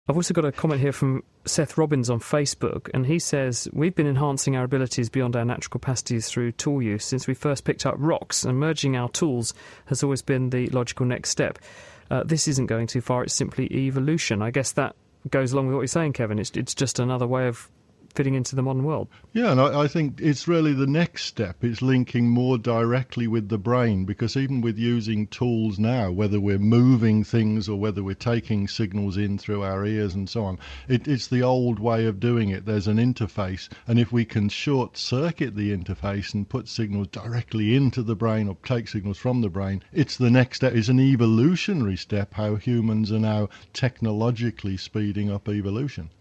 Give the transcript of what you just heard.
I've also got a comment here from Seth Robbins on Facebook, and he says, we've been enhancing our abilities beyond our natural capacities through tool use since we first picked up rocks, and merging our tools has always been the logical next step. This isn't going too far, it's simply evolution. I guess that goes along with what you're saying, Kevin. It's just another way of fitting into the modern world. Yeah, and I think it's really the next step. It's linking more directly with the brain, because even with using tools now, whether we're moving things or whether we're taking signals in through our ears and so on, it's the old way of doing it. There's an interface, and if we can short circuit the interface and put signals directly into the brain or take signals from the brain, it's the next step. It's an evolutionary step, how humans are now technologically speeding up evolution.